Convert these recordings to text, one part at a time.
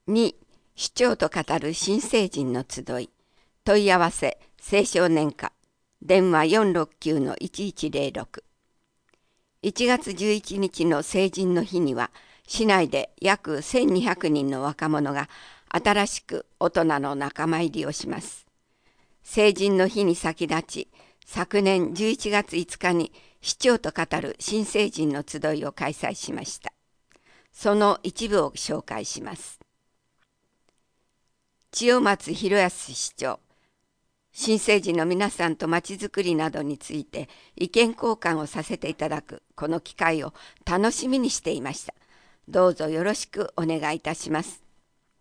2、主張と語る新成人の集い。問い合わせ青少年課。電話469-1106。1月11日の成人の日には、市内で約1200人の若者が新しく大人の仲間入りをします。成人の日に先立ち、昨年11月5日に市長と語る新成人の集いを開催しました。その一部を紹介します。千代松弘康市長、新成人の皆さんとまちづくりなどについて意見交換をさせていただくこの機会を楽しみにしていました。どうぞよろしくお願いいたします。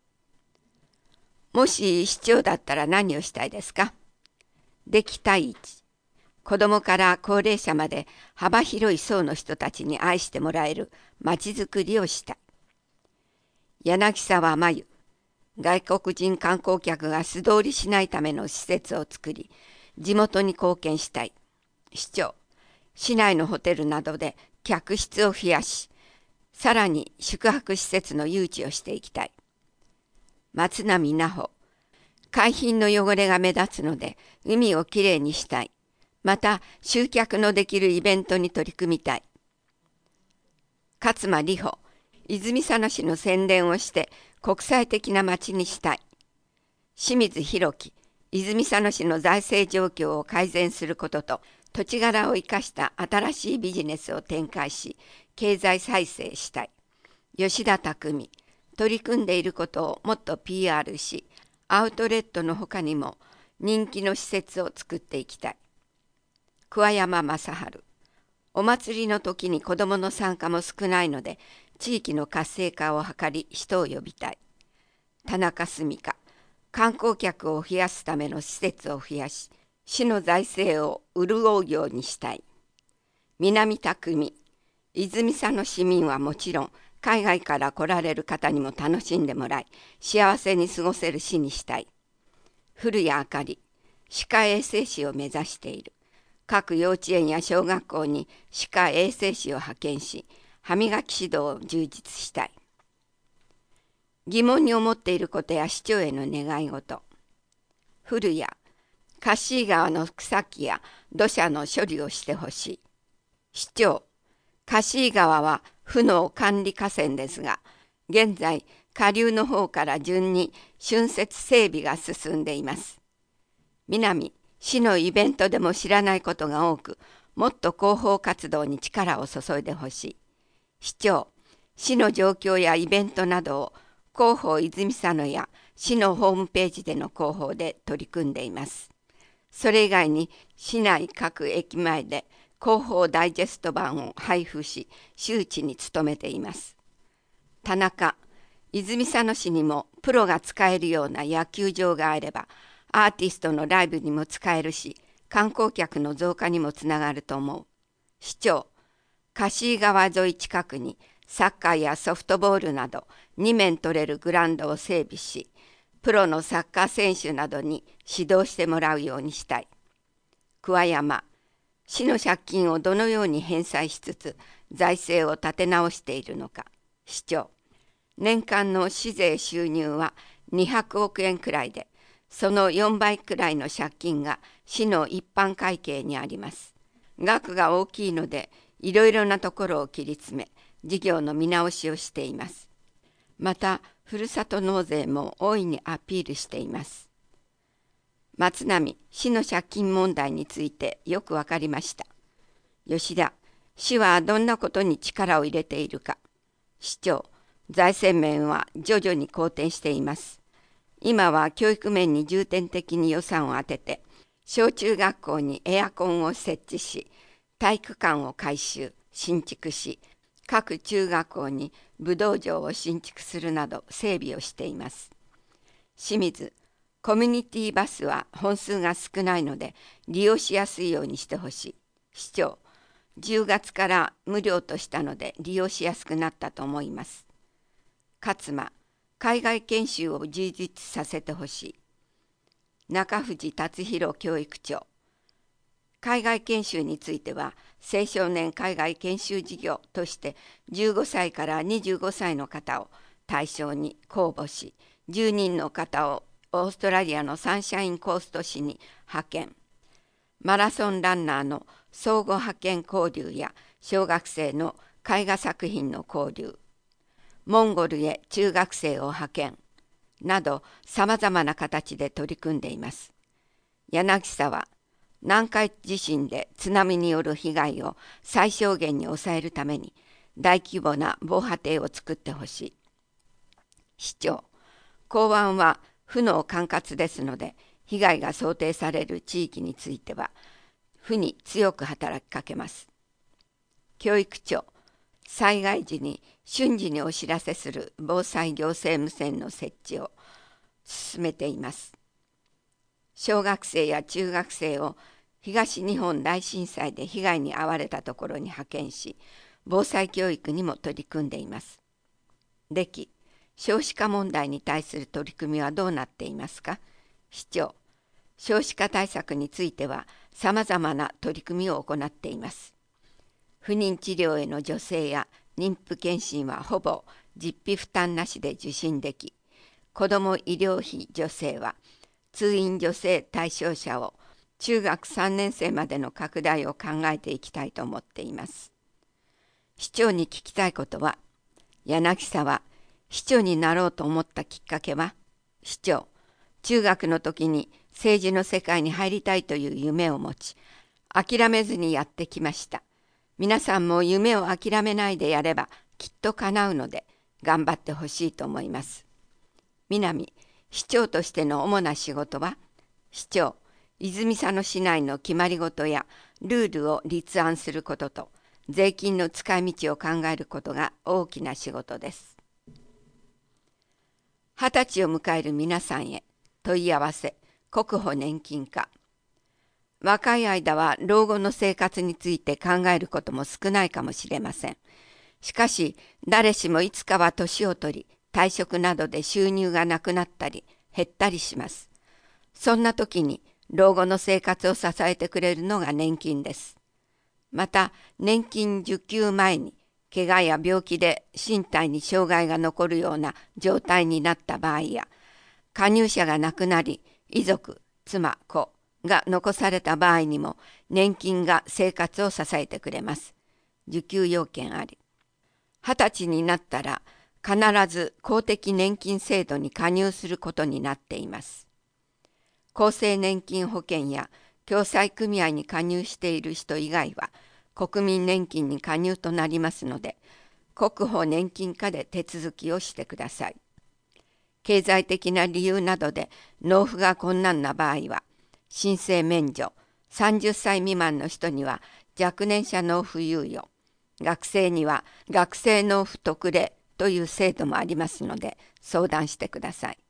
もし市長だったら何をしたいですか？歴対一。子どもから高齢者まで幅広い層の人たちに愛してもらえるまちづくりをしたい。柳沢真由。外国人観光客が素通りしないための施設を作り、地元に貢献したい。市長、市内のホテルなどで客室を増やし、さらに宿泊施設の誘致をしていきたい。松並奈穂、海浜の汚れが目立つので海をきれいにしたい。また集客のできるイベントに取り組みたい。勝間里穂、泉佐野市の宣伝をして国際的な町にしたい。清水弘樹、泉佐野市の財政状況を改善することと土地柄を生かした新しいビジネスを展開し経済再生したい。吉田匠、取り組んでいることをもっと PR しアウトレットの他にも人気の施設を作っていきたい。桑山正治、お祭りの時に子どもの参加も少ないので地域の活性化を図り人を呼びたい。田中澄香、観光客を増やすための施設を増やし市の財政を潤うようにしたい。南匠、泉佐野市民はもちろん海外から来られる方にも楽しんでもらい幸せに過ごせる市にしたい。古谷あかり、歯科衛生士を目指している。各幼稚園や小学校に歯科衛生士を派遣し歯磨き指導を充実したい。疑問に思っていることや市長への願い事。古谷、カシー川の草木や土砂の処理をしてほしい。市長、カシー川は府の管理河川ですが、現在下流の方から順に浚渫整備が進んでいます。南、市のイベントでも知らないことが多く、もっと広報活動に力を注いでほしい。市長、市の状況やイベントなどを広報泉佐野や市のホームページでの広報で取り組んでいます。それ以外に市内各駅前で広報ダイジェスト版を配布し周知に努めています。田中、泉佐野市にもプロが使えるような野球場があればアーティストのライブにも使えるし観光客の増加にもつながると思う。市長、カシー川沿い近くにサッカーやソフトボールなど2面取れるグラウンドを整備しプロのサッカー選手などに指導してもらうようにしたい。桑山、市の借金をどのように返済しつつ財政を立て直しているのか。市長、年間の市税収入は200億円くらいでその4倍くらいの借金が市の一般会計にあります。額が大きいのでいろいろなところを切り詰め事業の見直しをしています。またふるさと納税も大いにアピールしています。松並、市の借金問題についてよくわかりました。吉田、市はどんなことに力を入れているか。市長、財政面は徐々に好転しています。今は教育面に重点的に予算を当てて小中学校にエアコンを設置し体育館を改修新築し各中学校に武道場を新築するなど整備をしています。清水、コミュニティバスは本数が少ないので利用しやすいようにしてほしい。市長、10月から無料としたので利用しやすくなったと思います。勝間、海外研修を充実させてほしい。中藤達弘教育長、海外研修については青少年海外研修事業として15歳から25歳の方を対象に公募し、10人の方をオーストラリアのサンシャインコースト市に派遣。マラソンランナーの相互派遣交流や小学生の絵画作品の交流、モンゴルへ中学生を派遣などさまざまな形で取り組んでいます。柳沢は南海地震で津波による被害を最小限に抑えるために大規模な防波堤を作ってほしい。市長、港湾は府の管轄ですので、被害が想定される地域については府に強く働きかけます。教育庁、災害時に瞬時にお知らせする防災行政無線の設置を進めています。小学生や中学生を東日本大震災で被害に遭われたところに派遣し、防災教育にも取り組んでいます。少子化問題に対する取り組みはどうなっていますか。市長、少子化対策についてはさまざまな取り組みを行っています。不妊治療への助成や妊婦健診はほぼ実費負担なしで受診でき、子ども医療費助成は通院助成対象者を中学3年生までの拡大を考えていきたいと思っています。市長に聞きたいことは、柳沢、市長になろうと思ったきっかけは。市長、中学の時に政治の世界に入りたいという夢を持ち、諦めずにやってきました。皆さんも夢を諦めないでやればきっと叶うので頑張ってほしいと思います。南、市長としての主な仕事は。市長、泉佐野市内の決まり事やルールを立案することと、税金の使い道を考えることが大きな仕事です。20歳を迎える皆さんへ問い合わせ、国保年金課。若い間は老後の生活について考えることも少ないかもしれません。しかし、誰しもいつかは年を取り、退職などで収入がなくなったり、減ったりします。そんな時に、老後の生活を支えてくれるのが年金です。また、年金受給前に、怪我や病気で身体に障害が残るような状態になった場合や、加入者が亡くなり、遺族、妻、子が残された場合にも、年金が生活を支えてくれます。受給要件あり。20歳になったら、必ず公的年金制度に加入することになっています。厚生年金保険や共済組合に加入している人以外は、国民年金に加入となりますので、国保年金課で手続きをしてください。経済的な理由などで納付が困難な場合は、申請免除、30歳未満の人には若年者納付猶予、学生には学生納付特例という制度もありますので、相談してください。